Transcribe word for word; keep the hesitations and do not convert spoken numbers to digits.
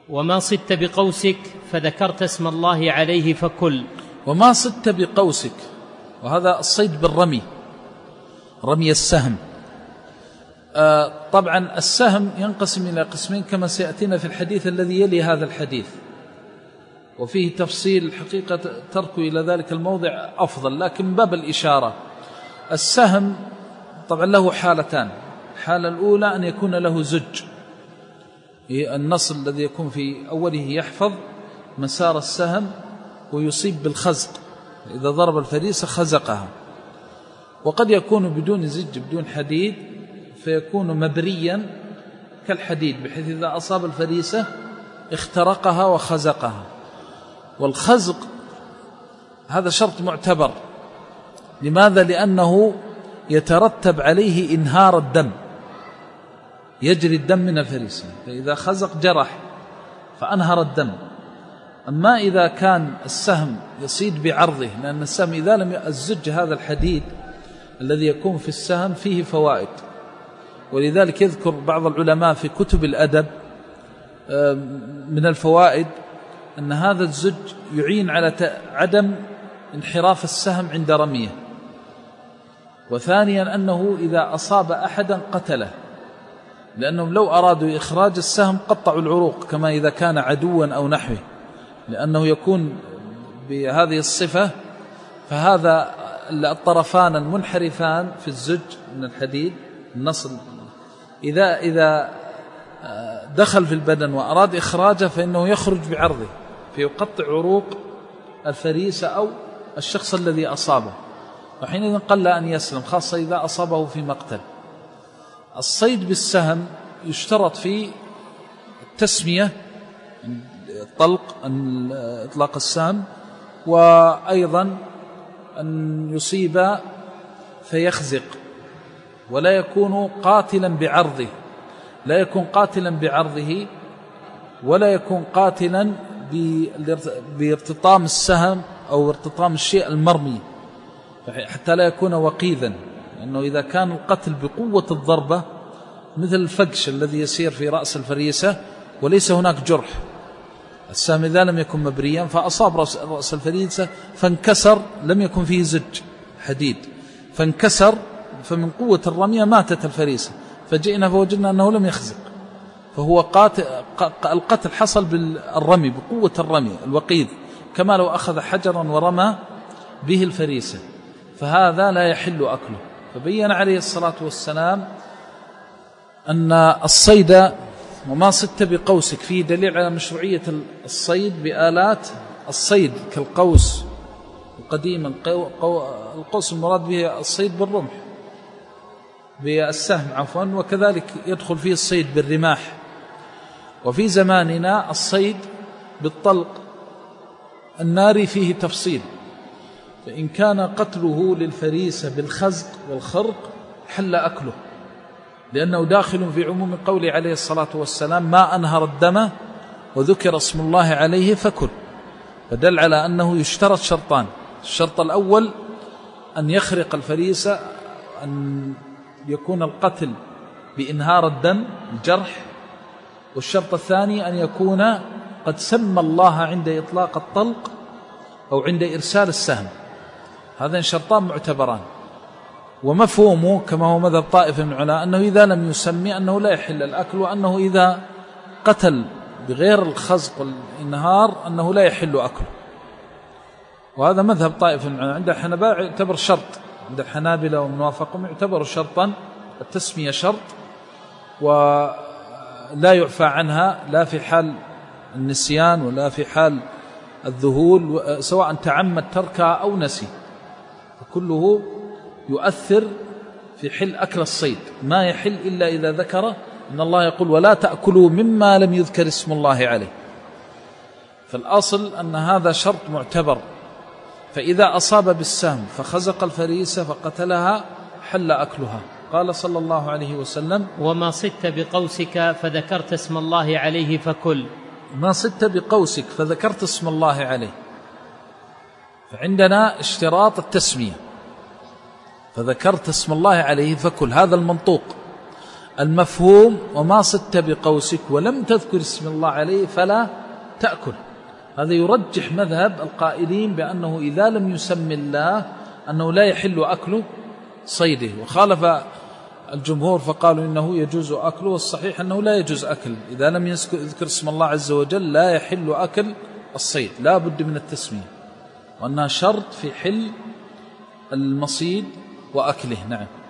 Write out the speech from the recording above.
وما صدت بقوسك فذكرت اسم الله عليه فكل. وما صدت بقوسك، وهذا الصيد بالرمي، رمي السهم. آه طبعا السهم ينقسم إلى قسمين كما سيأتينا في الحديث الذي يلي هذا الحديث، وفيه تفصيل حقيقة تركه إلى ذلك الموضع أفضل، لكن باب الإشارة. السهم طبعا له حالتان. الحالة الأولى أن يكون له زج، النصل الذي يكون في أوله يحفظ مسار السهم ويصيب بالخزق، إذا ضرب الفريسة خزقها. وقد يكون بدون زج بدون حديد فيكون مبريا كالحديد، بحيث إذا أصاب الفريسة اخترقها وخزقها. والخزق هذا شرط معتبر. لماذا؟ لأنه يترتب عليه إنهار الدم، يجري الدم من الفريسة، فإذا خزق جرح فأنهر الدم. أما إذا كان السهم يصيد بعرضه، لأن السهم إذا لم الزج هذا الحديد الذي يكون في السهم فيه فوائد، ولذلك يذكر بعض العلماء في كتب الأدب من الفوائد أن هذا الزج يعين على عدم انحراف السهم عند رميه، وثانيا أنه إذا أصاب أحدا قتله، لأنهم لو أرادوا إخراج السهم قطعوا العروق كما إذا كان عدوا أو نحوه، لأنه يكون بهذه الصفة. فهذا الطرفان المنحرفان في الزج من الحديد النصل إذا إذا دخل في البدن وأراد إخراجه فإنه يخرج بعرضه فيقطع عروق الفريسة أو الشخص الذي أصابه، وحينئذ قل أن يسلم، خاصة إذا أصابه في مقتل. الصيد بالسهم يشترط فيه التسمية، الطلق، إطلاق السهم، وأيضا أن يصيب فيخزق، ولا يكون قاتلا بعرضه، لا يكون قاتلا بعرضه ولا يكون قاتلا بارتطام السهم أو ارتطام الشيء المرمي، حتى لا يكون وقيذا، لأنه إذا كان القتل بقوة الضربة مثل الفقش الذي يسير في رأس الفريسة وليس هناك جرح، السهم إذا لم يكن مبريا فأصاب رأس الفريسة فانكسر، لم يكن فيه زج حديد فانكسر، فمن قوة الرمية ماتت الفريسة، فجئنا فوجدنا أنه لم يخزق، فهو قاتل، القتل حصل بالرمي، بقوة الرمي الوقيذ، كما لو أخذ حجرا ورمى به الفريسة، فهذا لا يحل أكله. فبين عليه الصلاة والسلام أن الصيد وما صدت بقوسك فيه دليل على مشروعية الصيد بآلات الصيد كالقوس. قديما القوس المراد به الصيد بالرمح بالسهم عفوا، وكذلك يدخل فيه الصيد بالرماح. وفي زماننا الصيد بالطلق الناري فيه تفصيل، فإن كان قتله للفريسة بالخزق والخرق حل أكله، لأنه داخل في عموم قوله عليه الصلاة والسلام ما أنهر الدم وذكر اسم الله عليه فكل، فدل على أنه يشترط شرطان. الشرط الأول أن يخرق الفريسة، أن يكون القتل بإنهار الدم الجرح، والشرط الثاني أن يكون قد سمى الله عند إطلاق الطلق أو عند إرسال السهم، هذين شرطان معتبران. ومفهومه كما هو مذهب طائفة من العلماء أنه إذا لم يسمي أنه لا يحل الأكل، وأنه إذا قتل بغير الخزق والإنهار أنه لا يحل أكله، وهذا مذهب طائفة من العلماء. عند الحنابلة يعتبر شرط، عند الحنابلة ومن وافقهم يعتبر شرطا، التسمية شرط ولا يعفى عنها لا في حال النسيان ولا في حال الذهول، سواء تعمد تركها أو نسي، فكله يؤثر في حل أكل الصيد. ما يحل إلا إذا ذكر، إن الله يقول ولا تأكلوا مما لم يذكر اسم الله عليه، فالأصل أن هذا شرط معتبر. فإذا أصاب بالسهم فخزق الفريسة فقتلها حل أكلها. قال صلى الله عليه وسلم وما صدت بقوسك فذكرت اسم الله عليه فكل. ما صدت بقوسك فذكرت اسم الله عليه، فعندنا اشتراط التسمية، فذكرت اسم الله عليه فكل، هذا المنطوق. المفهوم وما صدت بقوسك ولم تذكر اسم الله عليه فلا تأكل. هذا يرجح مذهب القائلين بأنه إذا لم يسم الله أنه لا يحل أكل صيده، وخالف الجمهور فقالوا إنه يجوز أكله، والصحيح أنه لا يجوز أكل إذا لم يذكر اسم الله عز وجل، لا يحل أكل الصيد، لا بد من التسمية، وأنها شرط في حل المصيد وأكله. نعم.